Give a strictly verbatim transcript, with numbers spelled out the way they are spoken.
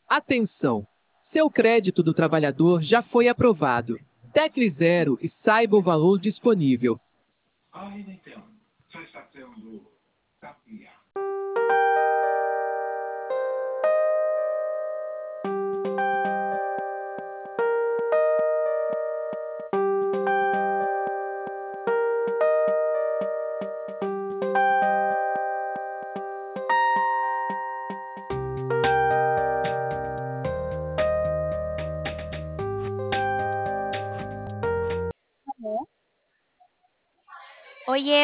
Atenção! Seu crédito do trabalhador já foi aprovado. Tecle Zero e saiba o valor disponível. Oiê,